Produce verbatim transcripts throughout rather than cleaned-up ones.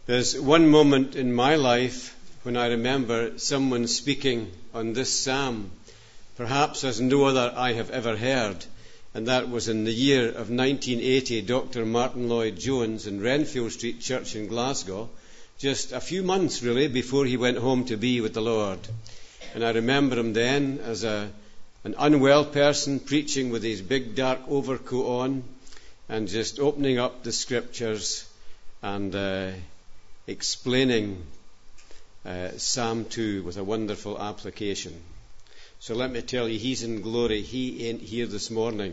There's one moment in my life when I remember someone speaking on this psalm, perhaps as no other I have ever heard, and that was in the year of nineteen eighty. Doctor Martin Lloyd-Jones in Renfield Street Church in Glasgow, just a few months really before he went home to be with the Lord. And I remember him then as a, an unwell person preaching with his big dark overcoat on and just opening up the scriptures and uh, explaining uh, Psalm two with a wonderful application. So let me tell you, he's in glory. He ain't here this morning.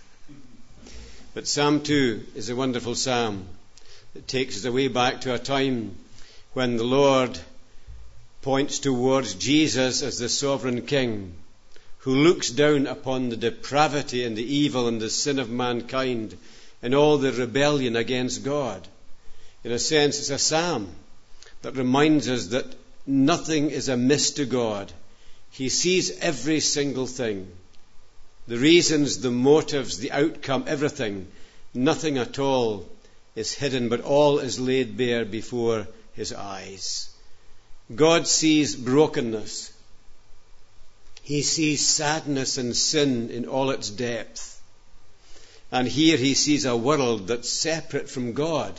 But Psalm two is a wonderful psalm. It takes us away back to a time when the Lord points towards Jesus as the sovereign King, who looks down upon the depravity and the evil and the sin of mankind and all the rebellion against God. In a sense, it's a psalm that reminds us that nothing is amiss to God. He sees every single thing. The reasons, the motives, the outcome, everything. Nothing at all is hidden, but all is laid bare before his eyes. God sees brokenness. He sees sadness and sin in all its depth. And here he sees a world that's separate from God.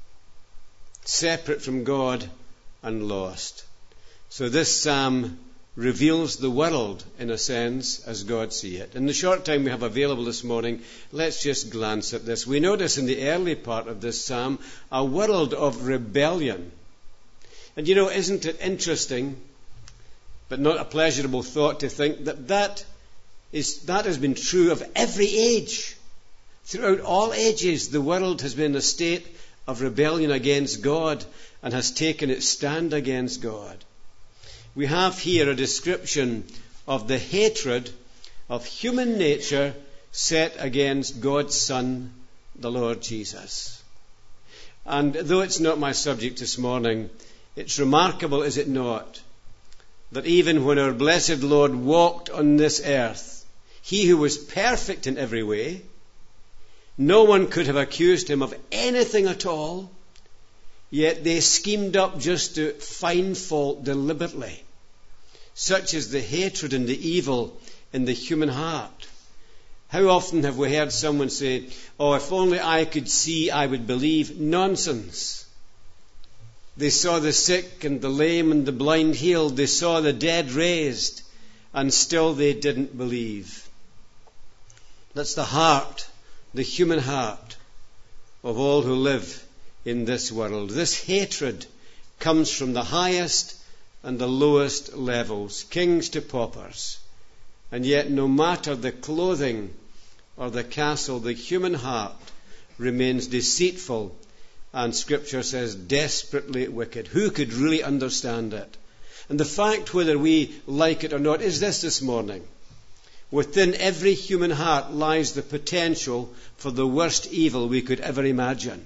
Separate from God and lost. So this psalm reveals the world, in a sense, as God sees it. In the short time we have available this morning, let's just glance at this. We notice in the early part of this psalm a world of rebellion. And you know, isn't it interesting, but not a pleasurable thought, to think that that, is, that has been true of every age. Throughout all ages, the world has been in a state of rebellion against God and has taken its stand against God. We have here a description of the hatred of human nature set against God's Son, the Lord Jesus. And though it's not my subject this morning, it's remarkable, is it not, that even when our blessed Lord walked on this earth, he who was perfect in every way, no one could have accused him of anything at all, yet they schemed up just to find fault deliberately. Such is the hatred and the evil in the human heart. How often have we heard someone say, "Oh, if only I could see, I would believe." Nonsense. They saw the sick and the lame and the blind healed. They saw the dead raised, and still they didn't believe. That's the heart, the human heart of all who live in this world. This hatred comes from the highest and the lowest levels, kings to paupers. And yet, no matter the clothing or the castle, the human heart remains deceitful and, Scripture says, desperately wicked. Who could really understand it? And the fact, whether we like it or not, is this this morning. Within every human heart lies the potential for the worst evil we could ever imagine.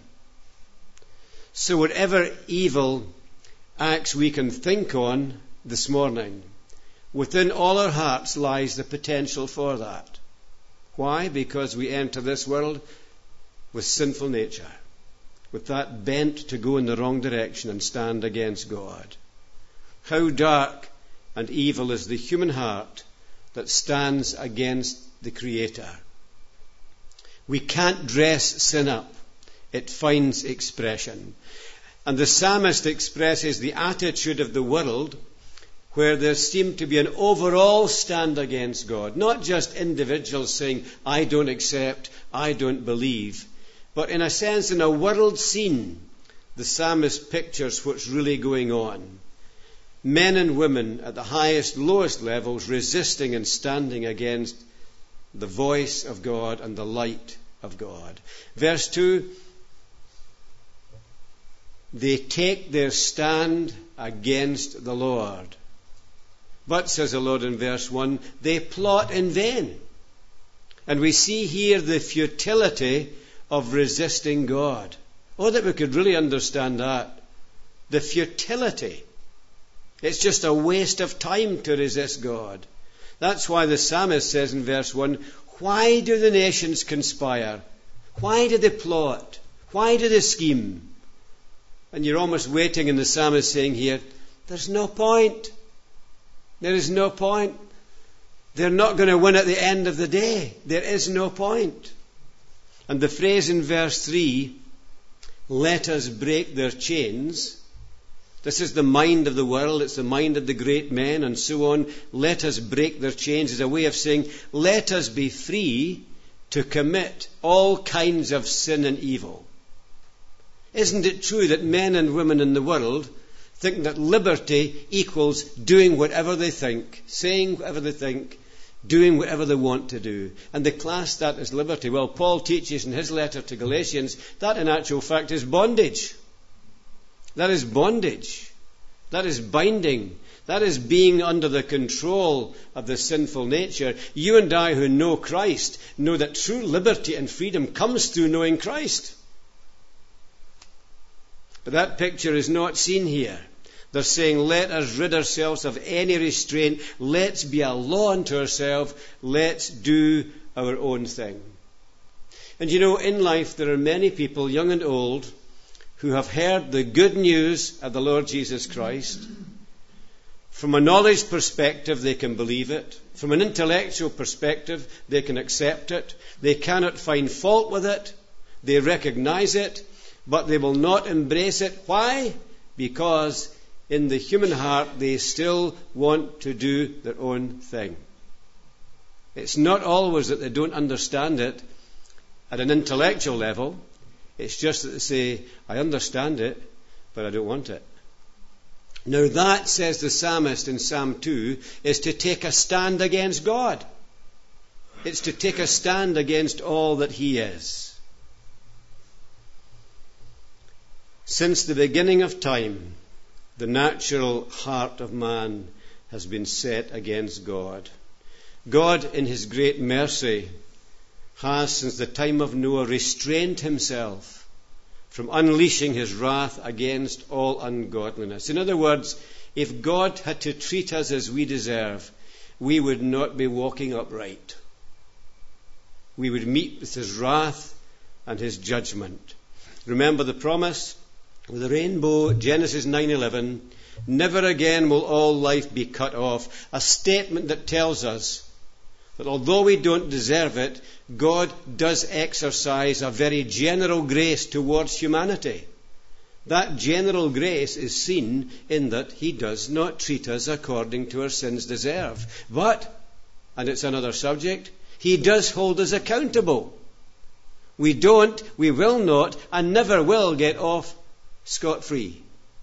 So whatever evil acts we can think on this morning, within all our hearts lies the potential for that. Why? Because we enter this world with sinful nature, with that bent to go in the wrong direction and stand against God. How dark and evil is the human heart that stands against the Creator. We can't dress sin up. It finds expression. And the psalmist expresses the attitude of the world where there seemed to be an overall stand against God. Not just individuals saying, "I don't accept, I don't believe." But in a sense, in a world scene, the psalmist pictures what's really going on. Men and women at the highest, lowest levels resisting and standing against the voice of God and the light of God. Verse two, they take their stand against the Lord. But, says the Lord in verse one, they plot in vain. And we see here the futility of resisting God. Oh, that we could really understand that. The futility. It's just a waste of time to resist God. That's why the psalmist says in verse one, why do the nations conspire? Why do they plot? Why do they scheme? And you're almost waiting, and the psalmist saying here, there's no point. There is no point. They're not going to win at the end of the day. There is no point. And the phrase in verse three, let us break their chains. This is the mind of the world. It's the mind of the great men and so on. Let us break their chains is a way of saying, let us be free to commit all kinds of sin and evil. Isn't it true that men and women in the world think that liberty equals doing whatever they think, saying whatever they think, doing whatever they want to do? And they class that as liberty. Well, Paul teaches in his letter to Galatians that in actual fact is bondage. That is bondage. That is binding. That is being under the control of the sinful nature. You and I who know Christ know that true liberty and freedom comes through knowing Christ. But that picture is not seen here. They're saying, let us rid ourselves of any restraint. Let's be a law unto ourselves. Let's do our own thing. And you know, in life there are many people, young and old, who have heard the good news of the Lord Jesus Christ. From a knowledge perspective, they can believe it. From an intellectual perspective, they can accept it. They cannot find fault with it. They recognize it. But they will not embrace it. Why? Because in the human heart they still want to do their own thing. It's not always that they don't understand it at an intellectual level. It's just that they say, I understand it, but I don't want it. Now that, says the psalmist in Psalm two, is to take a stand against God. It's to take a stand against all that He is. Since the beginning of time, the natural heart of man has been set against God. God, in His great mercy, has, since the time of Noah, restrained Himself from unleashing His wrath against all ungodliness. In other words, if God had to treat us as we deserve, we would not be walking upright. We would meet with His wrath and His judgment. Remember the promise? With the rainbow, Genesis nine eleven, never again will all life be cut off. A statement that tells us that although we don't deserve it, God does exercise a very general grace towards humanity. That general grace is seen in that He does not treat us according to our sins deserve. But, and it's another subject, He does hold us accountable. We don't, we will not, and never will get off scot-free.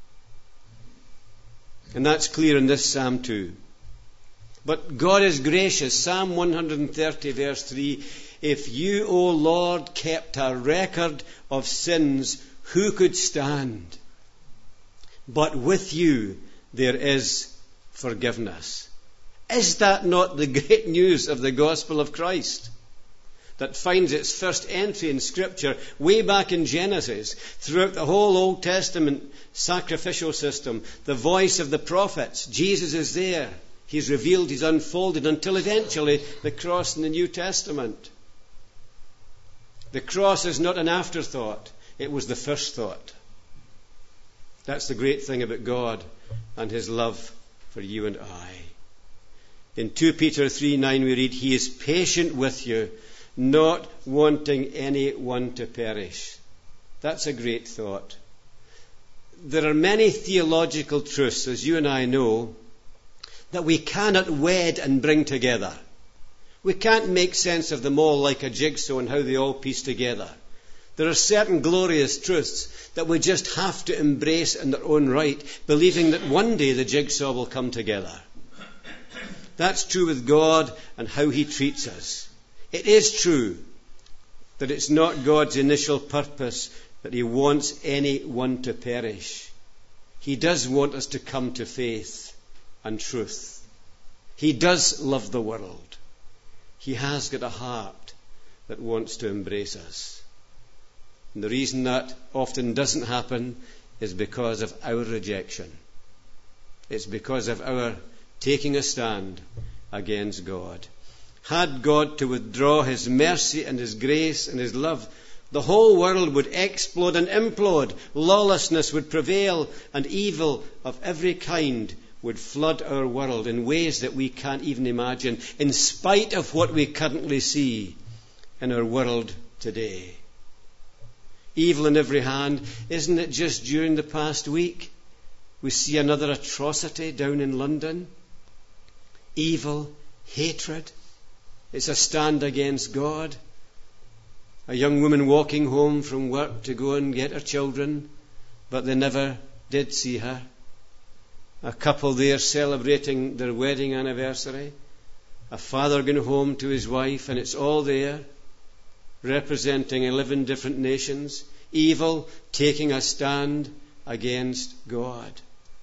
And that's clear in this Psalm too. But God is gracious. Psalm one thirty verse three, if you, O Lord, kept a record of sins, who could stand? But with you there is forgiveness. Is that not the great news of the gospel of Christ? That finds its first entry in Scripture way back in Genesis, throughout the whole Old Testament sacrificial system, the voice of the prophets. Jesus is there. He's revealed, He's unfolded, until eventually the cross in the New Testament. The cross is not an afterthought. It was the first thought. That's the great thing about God and His love for you and I. In Second Peter three nine we read, He is patient with you, not wanting anyone to perish. That's a great thought. There are many theological truths, as you and I know, that we cannot wed and bring together. We can't make sense of them all like a jigsaw and how they all piece together. There are certain glorious truths that we just have to embrace in their own right, believing that one day the jigsaw will come together. That's true with God and how He treats us. It is true that it's not God's initial purpose that He wants anyone to perish. He does want us to come to faith and truth. He does love the world. He has got a heart that wants to embrace us. And the reason that often doesn't happen is because of our rejection. It's because of our taking a stand against God. Had God to withdraw His mercy and His grace and His love The whole world would explode and implode. Lawlessness would prevail, and evil of every kind would flood our world in ways that we can't even imagine, in spite of what we currently see in our world today. Evil in every hand. Isn't it just during the past week we see another atrocity down in London? Evil, hatred. It's a stand against God. A young woman walking home from work to go and get her children, but they never did see her. A couple there celebrating their wedding anniversary. A father going home to his wife, and it's all there, representing eleven different nations. Evil taking a stand against God.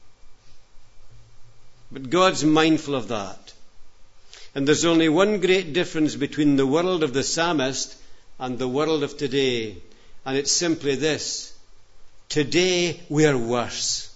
But God's mindful of that. And there's only one great difference between the world of the psalmist and the world of today. And it's simply this. Today we are worse.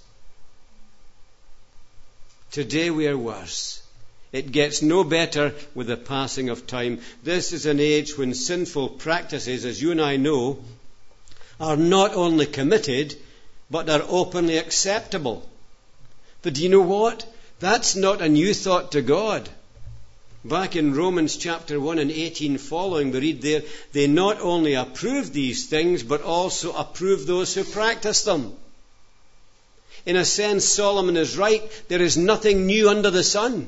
Today we are worse. It gets no better with the passing of time. This is an age when sinful practices, as you and I know, are not only committed, but are openly acceptable. But do you know what? That's not a new thought to God. Back in Romans chapter one and eighteen following, we read there, they not only approve these things, but also approve those who practice them. In a sense, Solomon is right. There is nothing new under the sun.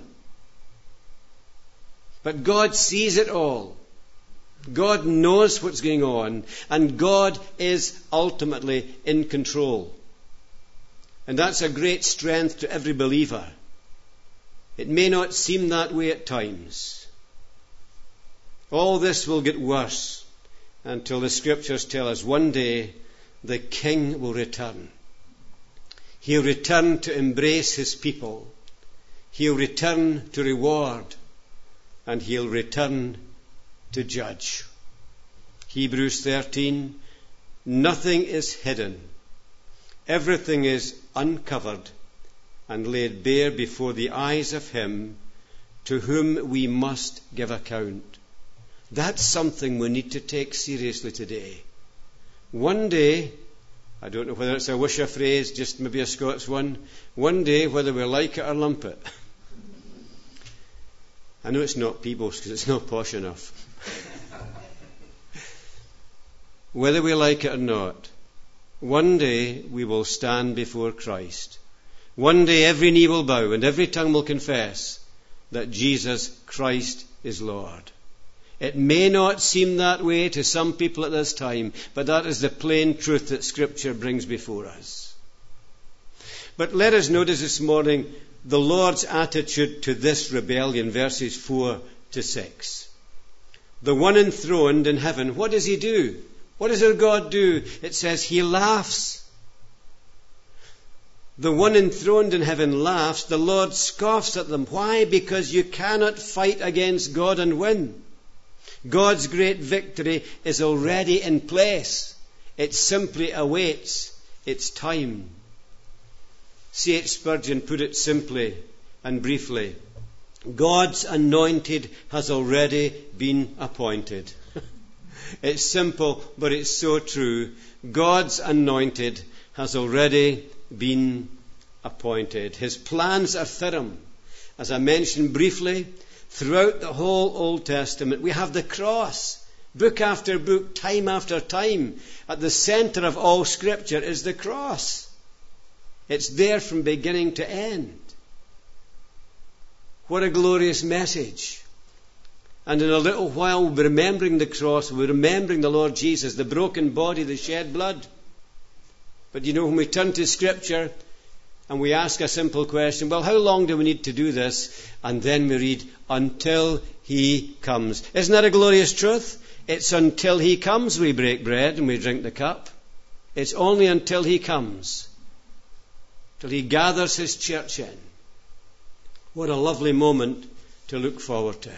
But God sees it all. God knows what's going on. And God is ultimately in control. And that's a great strength to every believer. It may not seem that way at times. All this will get worse until the Scriptures tell us one day the King will return. He'll return to embrace his people. He'll return to reward. And he'll return to judge. Hebrews thirteen, nothing is hidden. Everything is uncovered and laid bare before the eyes of him to whom we must give account. That's something we need to take seriously today. One day, I don't know whether it's a Wisha phrase, just maybe a Scots one, one day, whether we like it or lump it. I know it's not Peebles because it's not posh enough. Whether we like it or not, one day we will stand before Christ. One day every knee will bow and every tongue will confess that Jesus Christ is Lord. It may not seem that way to some people at this time, but that is the plain truth that Scripture brings before us. But let us notice this morning the Lord's attitude to this rebellion, verses four to six. The one enthroned in heaven, what does he do? What does our God do? It says he laughs. The one enthroned in heaven laughs. The Lord scoffs at them. Why? Because you cannot fight against God and win. God's great victory is already in place. It simply awaits its time. C H Spurgeon put it simply and briefly. God's anointed has already been appointed. It's simple, but it's so true. God's anointed has already been appointed. His plans are firm. As I mentioned briefly, throughout the whole Old Testament, we have the cross. Book after book, time after time. At the center of all Scripture is the cross. It's there from beginning to end. What a glorious message. And in a little while we'll be remembering the cross, we'll be remembering the Lord Jesus, the broken body, the shed blood. But you know, when we turn to Scripture and we ask a simple question, well, how long do we need to do this? And then we read, until he comes. Isn't that a glorious truth? It's until he comes we break bread and we drink the cup. It's only until he comes. Till he gathers his church in. What a lovely moment to look forward to.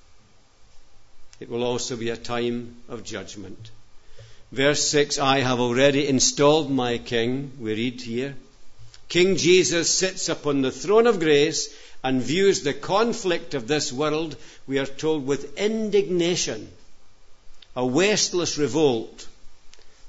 It will also be a time of judgment. Verse six, I have already installed my king, we read here. King Jesus sits upon the throne of grace and views the conflict of this world, we are told, with indignation. A wasteless revolt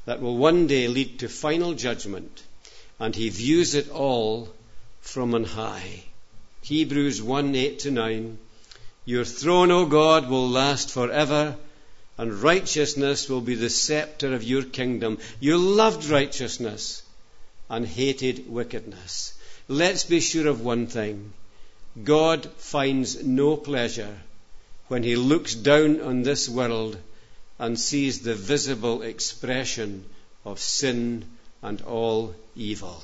that will one day lead to final judgment, and he views it all from on high. Hebrews one, eight to nine. Your throne, O God, will last forever, and righteousness will be the scepter of your kingdom. You loved righteousness and hated wickedness. Let's be sure of one thing. God finds no pleasure when he looks down on this world and sees the visible expression of sin and all evil.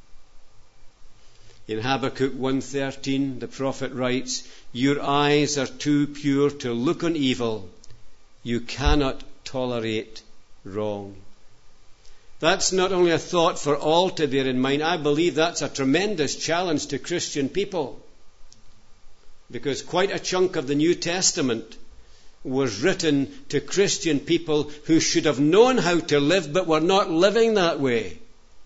In Habakkuk one thirteen, the prophet writes, your eyes are too pure to look on evil. You cannot tolerate wrong. That's not only a thought for all to bear in mind. I believe that's a tremendous challenge to Christian people, because quite a chunk of the New Testament was written to Christian people who should have known how to live but were not living that way.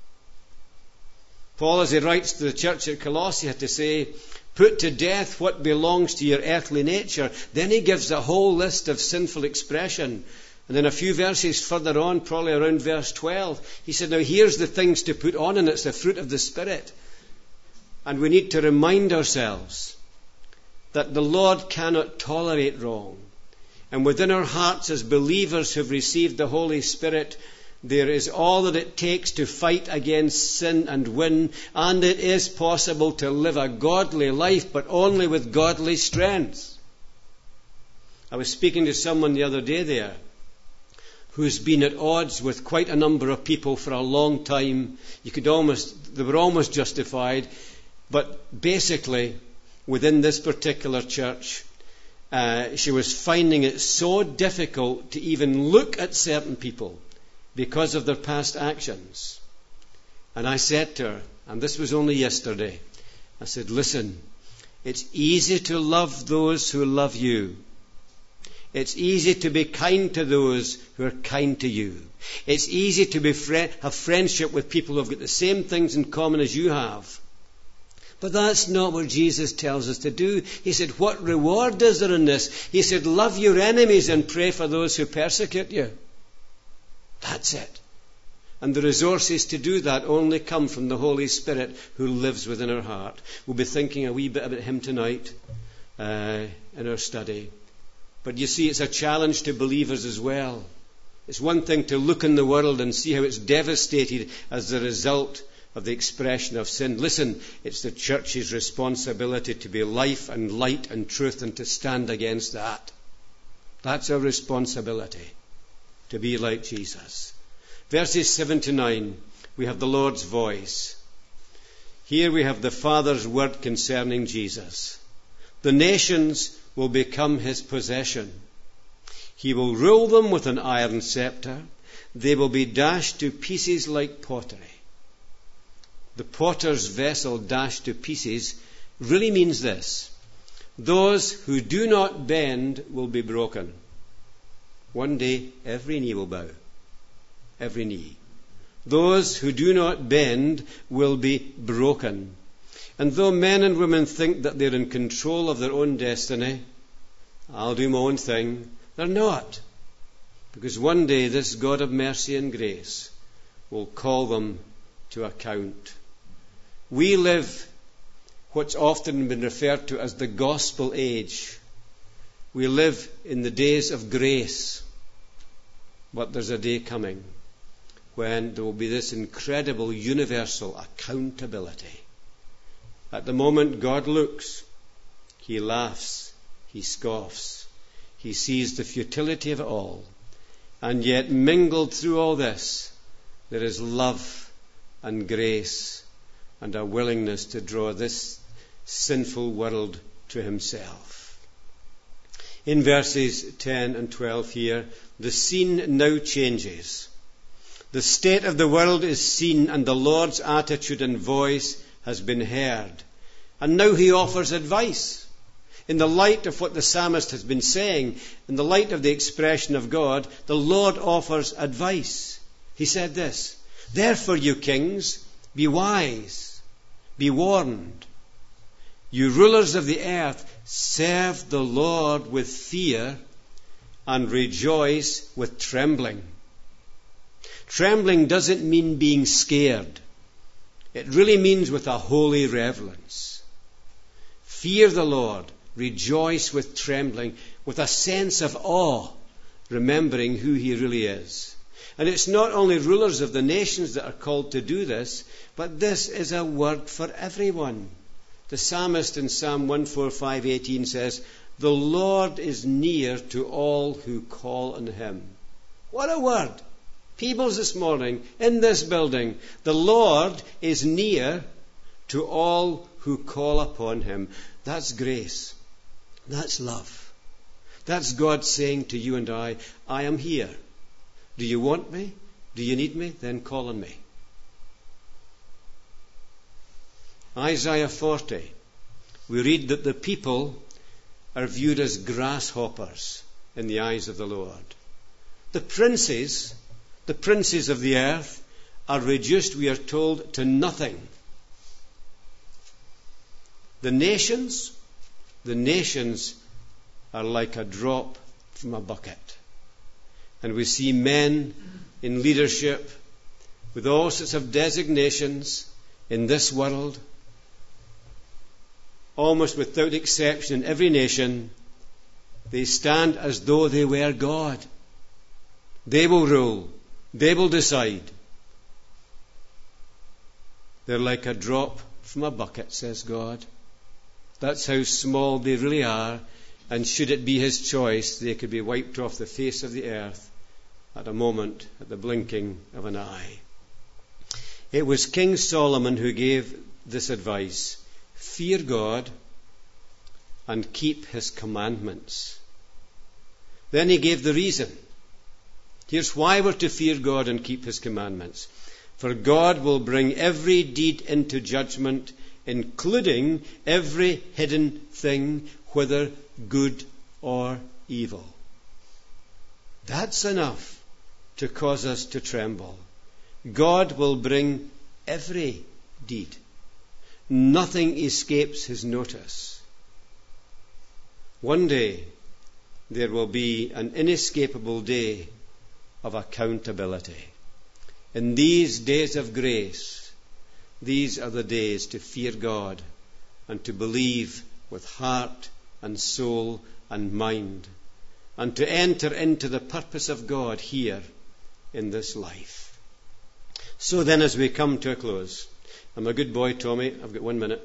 Paul, as he writes to the church at Colossae, had to say, put to death what belongs to your earthly nature. Then he gives a whole list of sinful expression. And then a few verses further on, probably around verse twelve, he said, now here's the things to put on, and it's the fruit of the Spirit. And we need to remind ourselves that the Lord cannot tolerate wrong. And within our hearts as believers who have received the Holy Spirit, there is all that it takes to fight against sin and win. And it is possible to live a godly life, but only with godly strength. I was speaking to someone the other day there who's been at odds with quite a number of people for a long time. You could almost, they were almost justified. But basically, within this particular church, Uh, she was finding it so difficult to even look at certain people because of their past actions. And I said to her, and this was only yesterday, I said, listen, it's easy to love those who love you. It's easy to be kind to those who are kind to you. It's easy to be fri- have friendship with people who have got the same things in common as you have. But that's not what Jesus tells us to do. He said, what reward is there in this? He said, love your enemies and pray for those who persecute you. That's it. And the resources to do that only come from the Holy Spirit who lives within our heart. We'll be thinking a wee bit about him tonight uh, in our study. But you see, it's a challenge to believers as well. It's one thing to look in the world and see how it's devastated as the result of the expression of sin. Listen, it's the church's responsibility to be life and light and truth and to stand against that. That's our responsibility, to be like Jesus. Verses seven to nine, we have the Lord's voice. Here we have the Father's word concerning Jesus. The nations will become his possession. He will rule them with an iron scepter. They will be dashed to pieces like pottery. The potter's vessel dashed to pieces really means this. Those who do not bend will be broken. One day, every knee will bow. Every knee. Those who do not bend will be broken. And though men and women think that they're in control of their own destiny, I'll do my own thing, they're not. Because one day this God of mercy and grace will call them to account. We live what's often been referred to as the gospel age. We live in the days of grace. But there's a day coming when there will be this incredible universal accountability. At the moment God looks, he laughs, he scoffs, he sees the futility of it all. And yet mingled through all this, there is love and grace and a willingness to draw this sinful world to himself. In verses ten and twelve here, the scene now changes. The state of the world is seen, and the Lord's attitude and voice has been heard. And now he offers advice. In the light of what the psalmist has been saying, in the light of the expression of God, the Lord offers advice. He said this, therefore, you kings, be wise. Be warned. You rulers of the earth, serve the Lord with fear and rejoice with trembling. Trembling doesn't mean being scared. It really means with a holy reverence. Fear the Lord. Rejoice with trembling, with a sense of awe, remembering who he really is. And it's not only rulers of the nations that are called to do this, but this is a word for everyone. The psalmist in Psalm one forty-five eighteen says, "The Lord is near to all who call on him." What a word! Peoples this morning, in this building, the Lord is near to all who call upon him. That's grace. That's love. That's God saying to you and I, I am here. Do you want me? Do you need me? Then call on me. Isaiah forty. We read that the people are viewed as grasshoppers in the eyes of the Lord. The princes, the princes of the earth, are reduced, we are told, to nothing. The nations, the nations are like a drop from a bucket. And we see men in leadership with all sorts of designations in this world, almost without exception in every nation. They stand as though they were God. They will rule. They will decide. They're like a drop from a bucket, says God. That's how small they really are. And should it be his choice, they could be wiped off the face of the earth at a moment, at the blinking of an eye. It was King Solomon who gave this advice: fear God and keep his commandments. Then he gave the reason. Here's why we're to fear God and keep his commandments. For God will bring every deed into judgment, including every hidden thing, whether good or evil. That's enough to cause us to tremble. God will bring every deed. Nothing escapes his notice. One day there will be an inescapable day of accountability. In these days of grace, these are the days to fear God and to believe with heart and soul and mind, and to enter into the purpose of God here in this life. So then, as we come to a close, I'm a good boy, Tommy, I've got one minute.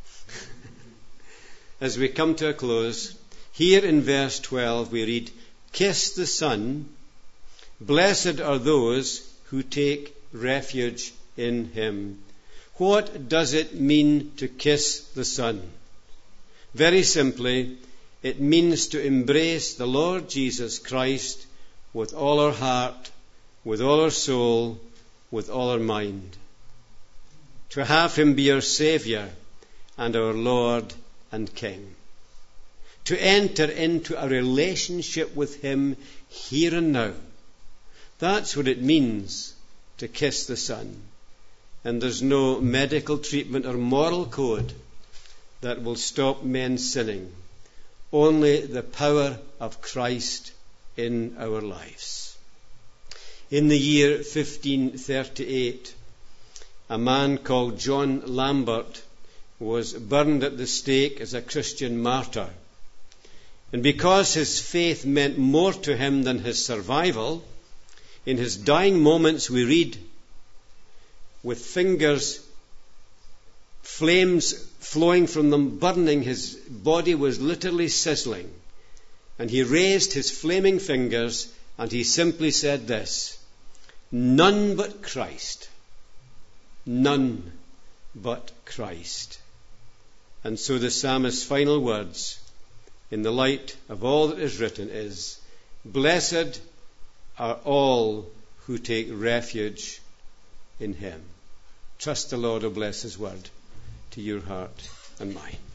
As we come to a close, here in verse twelve we read, "Kiss the Son, blessed are those who take refuge in him." What does it mean to kiss the Son? Very simply, it means to embrace the Lord Jesus Christ with all our heart, with all our soul, with all our mind. To have him be our Saviour and our Lord and King. To enter into a relationship with him here and now. That's what it means to kiss the Son. And there's no medical treatment or moral code that will stop men sinning. Only the power of Christ in our lives. In the year fifteen thirty-eight, a man called John Lambert was burned at the stake as a Christian martyr. And because his faith meant more to him than his survival, in his dying moments we read, with fingers, flames flowing from them, burning, his body was literally sizzling. And he raised his flaming fingers and he simply said this: "None but Christ. None but Christ." And so the psalmist's final words, in the light of all that is written, is, "Blessed are all who take refuge in him." Trust the Lord will bless his word to your heart and mine.